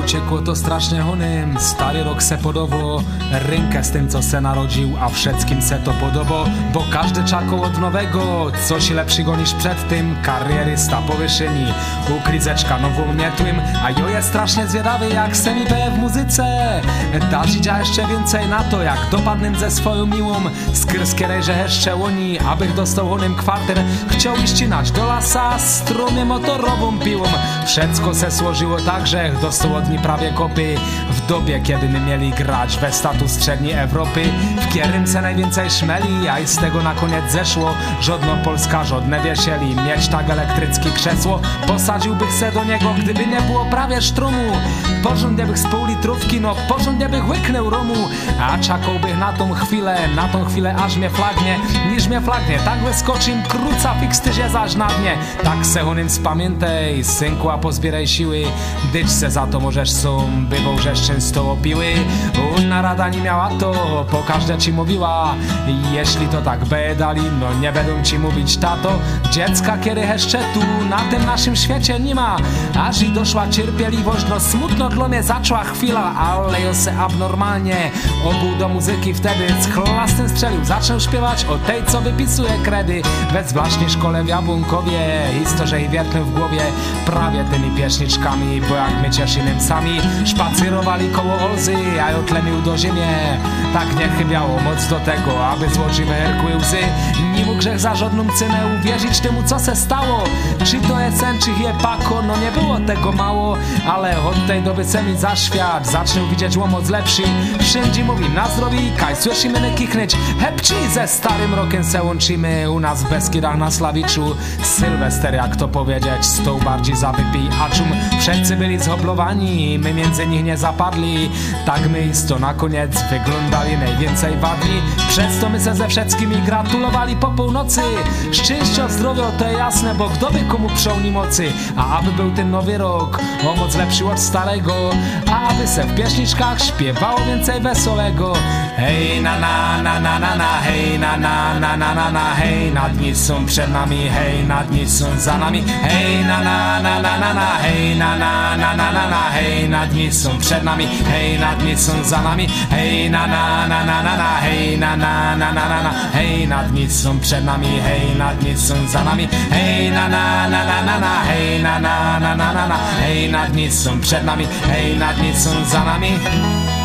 uciekło to strasznie honym. Stary rok se podobo, rynkę z tym co se narodził, a wszystkim se to podobo, bo każdy czakał od nowego coś lepszego niż przed tym. Karierysta po wyszyni, ukryzeczka nową nietłym, a jo jest strasznie zwiadawy jak se mi w muzyce. Dasz idzie jeszcze więcej na to, jak dopadnym ze swoją miłą skryskierej, że jeszcze oni, abych dostał honym kwarter, chciał ścinać do lasa strumie motorową piłą. Wszystko se złożyło tak, że dostał od niej prawie kopy. W dobie, kiedy my mieli grać we status średniej Europy, w kierym se najwięcej szmeli, a i z tego na koniec zeszło żadno Polska, żadne wiesieli. Mieć tak elektryckie krzesło, posadziłbych se do niego, gdyby nie było prawie sztrumu. Porządnie bych z pół litrówki, no porządnie bych łyknął romu, a czakałbych na tą chwilę, aż mnie flagnie, niż mnie flagnie, tak wyskoczym, kruca fix tyzie zaś na dnie. Tak se honym spamiętaj, synku, a pozbieraj siły, dyć se za to możesz sum, bywał żeś często opiły. Unna rada nie miała to, po każde ci mówiła, jeśli to tak bedali, no nie będą ci mówić tato, dziecka kiedy jeszcze tu, na tym naszym świecie nie ma, aż i doszła cierpieliwość, no smutno dla mnie zaczęła chwila, ale jo se abnormalnie obuł do muzyki wtedy, z chlastem strzelił, zaczął śpiewać o tej, co wypisuje kredy, we właśnie szkole w Jabłonkowie, historze i wiertłem w głowie, prawie tymi pieśniczkami, bo jak my Cieszynem sami szpacyrowali koło Olzy, a ją tlemił do ziemię, tak nie chybiało moc do tego, aby złożywe herkły łzy, nie mógł grzech za żadną cenę uwierzyć temu, co se stało, czy to jest sen, czy je pako, no nie było tego mało, ale od tej doby se mi za świat zaczną widzieć łomoc lepszy, wszędzie mówi na zdrowie i kaj, słyszymy nie kichnąć, hepci ze starym rokiem se łączymy, u nas w Beskidach na Slawiczu, Sylwester jak to powiedzieć, sto bardziej za wypij aczum, wszyscy byli zhoblowani, my między nich nie zapadli, tak my isto na koniec wyglądali najwięcej wadli, przez to my se ze wszystkimi gratulowali po północy, szczęścia, zdrowia to jasne, bo kto by komu przełni mocy, a aby był ten nowy rok o moc lepszy od starego, a aby se w pieśniczkach śpiewało więcej wesolego. Hej na na na na na na, hej na na na na na na, hej, na dni są przed nami, hej, na dni są za nami, hej na na na na na na, hej na na na na na na, hej, na dni są przed nami, hej, na dni są za nami, hej na na na na na na, hej na na na na na na, hej, na dni są przed nami, hej, na dni są za nami, hej na na na na na na, hej na na na na na na, hej, na dni są przed nami, hej, na dni są za nami.